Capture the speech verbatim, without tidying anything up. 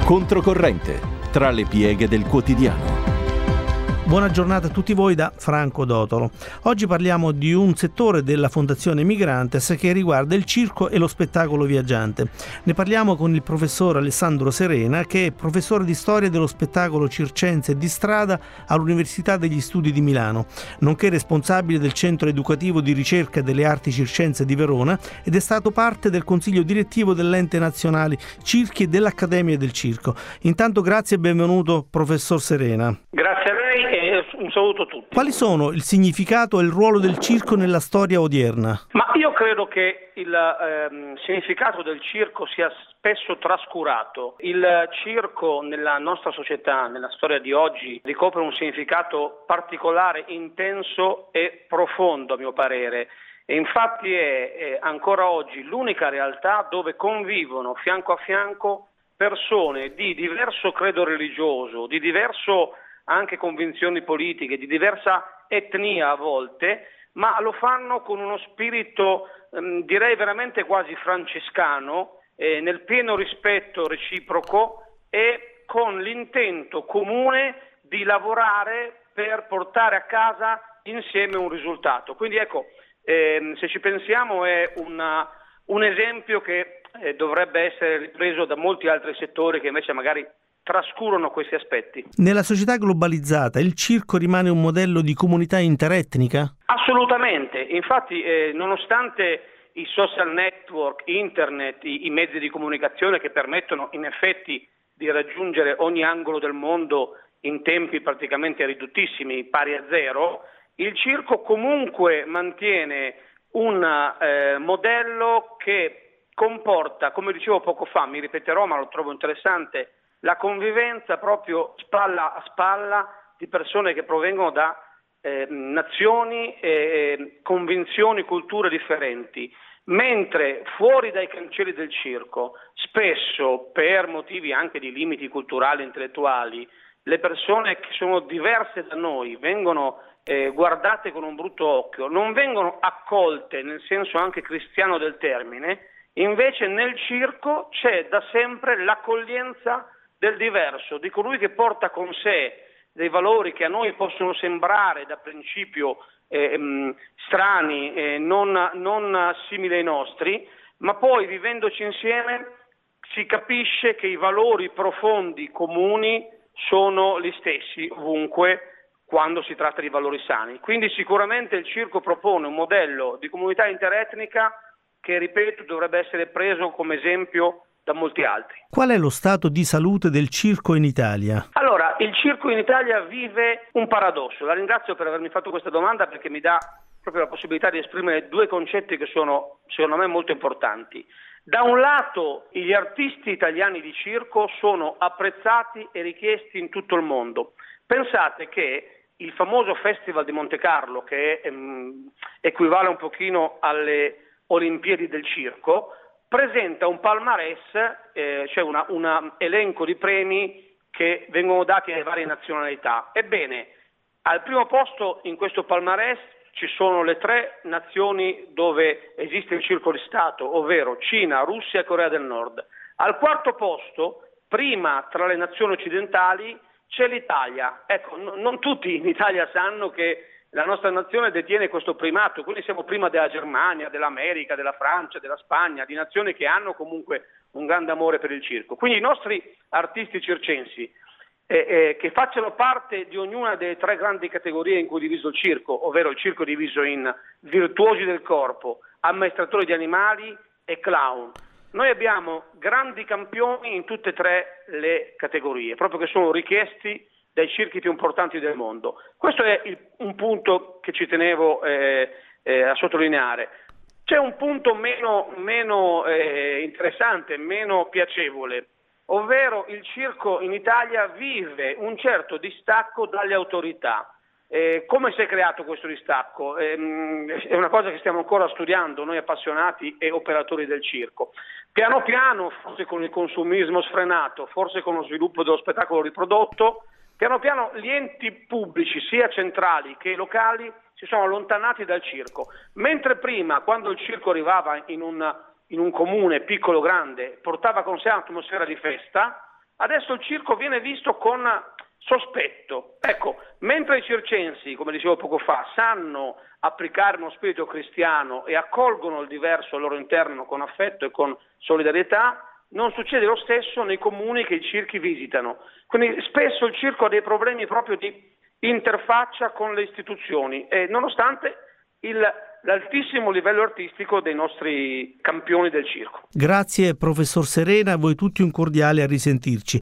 Controcorrente, tra le pieghe del quotidiano. Buona giornata a tutti voi da Franco Dotolo. Oggi parliamo di un settore della Fondazione Migrantes che riguarda il circo e lo spettacolo viaggiante. Ne parliamo con il professor Alessandro Serena, che è professore di storia dello spettacolo circense e di strada all'Università degli Studi di Milano, nonché responsabile del Centro Educativo di Ricerca delle Arti Circense di Verona ed è stato parte del Consiglio Direttivo dell'Ente Nazionale Circhi e dell'Accademia del Circo. Intanto grazie e benvenuto professor Serena. Grazie a lei e un saluto a tutti. Quali sono il significato e il ruolo del circo nella storia odierna? Ma io credo che il ehm, significato del circo sia spesso trascurato. Il circo nella nostra società, nella storia di oggi, ricopre un significato particolare, intenso e profondo, a mio parere. E infatti è, è ancora oggi l'unica realtà dove convivono fianco a fianco persone di diverso credo religioso, di diverso anche convinzioni politiche, di diversa etnia a volte, ma lo fanno con uno spirito ehm, direi veramente quasi francescano, eh, nel pieno rispetto reciproco e con l'intento comune di lavorare per portare a casa insieme un risultato. Quindi ecco, ehm, se ci pensiamo è una, un esempio che eh, dovrebbe essere ripreso da molti altri settori che invece magari trascurano questi aspetti. Nella società globalizzata il circo rimane un modello di comunità interetnica? Assolutamente, infatti eh, nonostante i social network, internet, i, i mezzi di comunicazione che permettono in effetti di raggiungere ogni angolo del mondo in tempi praticamente ridottissimi, pari a zero, il circo comunque mantiene un eh, modello che comporta, come dicevo poco fa, mi ripeterò ma lo trovo interessante, la convivenza proprio spalla a spalla di persone che provengono da eh, nazioni e convinzioni, culture differenti, mentre fuori dai cancelli del circo, spesso per motivi anche di limiti culturali e intellettuali, le persone che sono diverse da noi vengono eh, guardate con un brutto occhio, non vengono accolte nel senso anche cristiano del termine, invece nel circo c'è da sempre l'accoglienza del diverso, di colui che porta con sé dei valori che a noi possono sembrare da principio eh, mh, strani, eh, non, non simili ai nostri, ma poi vivendoci insieme si capisce che i valori profondi comuni sono gli stessi ovunque quando si tratta di valori sani. Quindi sicuramente il circo propone un modello di comunità interetnica che, ripeto, dovrebbe essere preso come esempio da molti altri. Qual è lo stato di salute del circo in Italia? Allora, il circo in Italia vive un paradosso. La ringrazio per avermi fatto questa domanda perché mi dà proprio la possibilità di esprimere due concetti che sono, secondo me, molto importanti. Da un lato, gli artisti italiani di circo sono apprezzati e richiesti in tutto il mondo. Pensate che il famoso Festival di Monte Carlo, che ehm, equivale un pochino alle Olimpiadi del circo, presenta un palmarès, eh, cioè un elenco di premi che vengono dati alle varie nazionalità. Ebbene, al primo posto in questo palmarès ci sono le tre nazioni dove esiste il circo di Stato, ovvero Cina, Russia e Corea del Nord. Al quarto posto, prima tra le nazioni occidentali, c'è l'Italia. Ecco, n- non tutti in Italia sanno che la nostra nazione detiene questo primato, quindi siamo prima della Germania, dell'America, della Francia, della Spagna, di nazioni che hanno comunque un grande amore per il circo. Quindi i nostri artisti circensi, eh, eh, che facciano parte di ognuna delle tre grandi categorie in cui è diviso il circo, ovvero il circo diviso in virtuosi del corpo, amministratori di animali e clown. Noi abbiamo grandi campioni in tutte e tre le categorie, proprio che sono richiesti dai circhi più importanti del mondo. Questo è il, un punto che ci tenevo eh, eh, a sottolineare. C'è un punto meno, meno eh, interessante, meno piacevole, ovvero il circo in Italia vive un certo distacco dalle autorità. Eh, come si è creato questo distacco? Eh, è una cosa che stiamo ancora studiando noi appassionati e operatori del circo. Piano piano, forse con il consumismo sfrenato, forse con lo sviluppo dello spettacolo riprodotto, piano piano gli enti pubblici, sia centrali che locali, si sono allontanati dal circo. Mentre prima, quando il circo arrivava in un, in un comune piccolo o grande, portava con sé un'atmosfera di festa, adesso il circo viene visto con sospetto. Ecco, mentre i circensi, come dicevo poco fa, sanno applicare uno spirito cristiano e accolgono il diverso al loro interno con affetto e con solidarietà, non succede lo stesso nei comuni che i circhi visitano. Quindi spesso il circo ha dei problemi proprio di interfaccia con le istituzioni, e nonostante il, l'altissimo livello artistico dei nostri campioni del circo. Grazie professor Serena, a voi tutti un cordiale a risentirci.